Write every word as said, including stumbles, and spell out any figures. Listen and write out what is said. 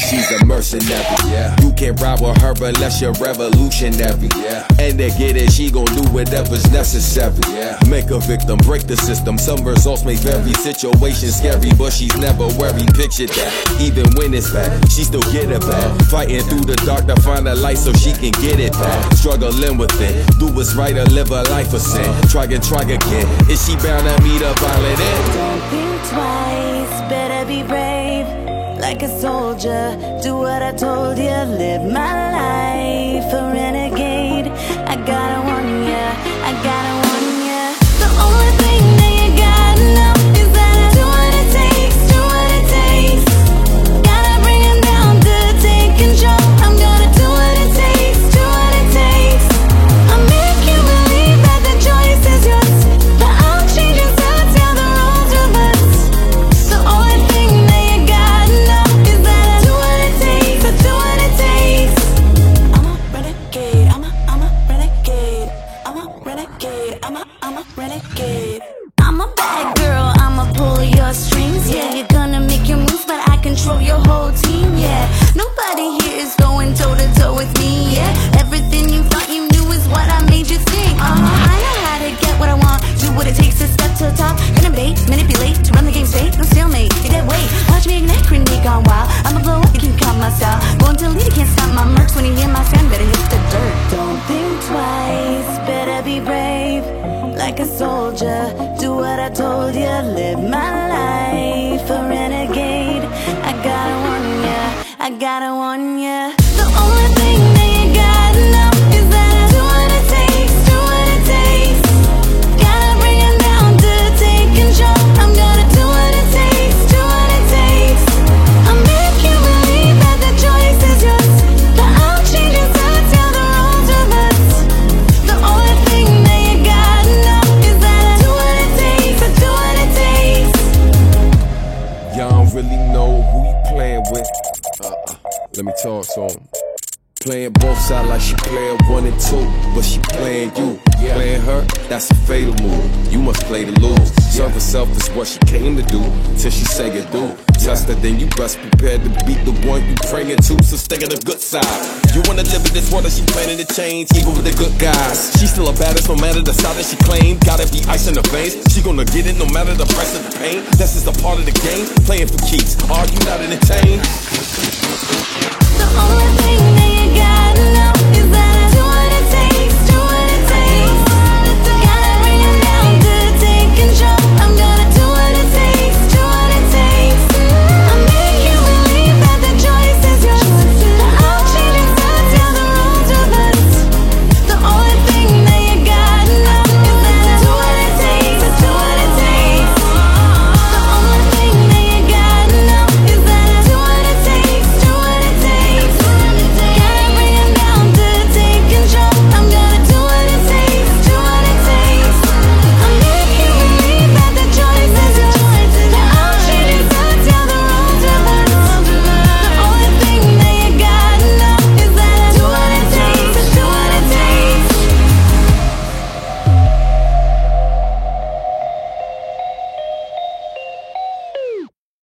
she's a mercenary. Yeah. You can't ride with her unless you're revolutionary. Yeah. And to get it, she gon' do whatever's necessary. Yeah. Make a victim, break the system. Some results may vary. Situation scary, but she's never worried. Picture that. Even when it's bad, she still get it back. Fighting through the dark to find a light so she can get it back. Struggling with it. Do what's right or live a life of sin. Try and try again. Is she bound to meet a violent end? Don't think twice, better be brave. Like a soldier, do what I told you. Live my life a renegade. I gotta warn ya, I gotta warn ya. The only thing that you gotta know is that I do what it takes, do what it takes. Gotta bring him down to take control. I'm gonna do what it takes, do what it takes. I'll make you believe that the choice is yours, but I'll change your thoughts, yeah, the roles reverse. The only thing that you gotta know is that I do what it takes, I do what it takes. I'm a renegade, I'm a, I'm a renegade. I'm a renegade, I'm a, I'm a renegade. I'm a bad girl, I'ma pull your strings, yeah. You're gonna make your moves, but I control your whole team, yeah. Nobody here is going toe to toe with me, yeah. Everything you thought you knew is what I made you think. Uh-huh, I know how to get what I want, do what it takes to step to the top. Innovate, manipulate, to run the game straight, no stalemate. You're dead weight, watch me ignite, grenade gone wild. I'ma blow up, you can count my style. Going to lead, you can't stop my mercs. When you hear my sound, better hit the dirt. Don't think twice, better be brave. Like a soldier, do what I told you. Live my life a renegade. I gotta warn ya, I gotta warn ya. The only thing that you gotta know is that I do what it takes, do what it takes. Gotta bring him down to take control. I'm gonna do what it takes, do what it takes. I'll make you believe that the choice is yours, but I'll change your thoughts, yeah, the roles reverse. The only thing that you gotta know is that I do what it takes, I do what it takes. Y'all don't really know who you playing with. Uh-uh. Let me talk to him. Playing both sides like she playing one and two, but she playing you. Playing her, that's a fatal move. You must play to lose. Serve herself is what she came to do, till she say it do. Test her, then you best prepared to beat the one you praying to, so stay on the good side. You wanna live in this world that she planning to change, even with the good guys. She still a baddest, no matter the side that she claimed. Gotta be ice in her veins, she gonna get it no matter the price of the pain. That's just a part of the game, playing for keeps. Are you not entertained? The only thing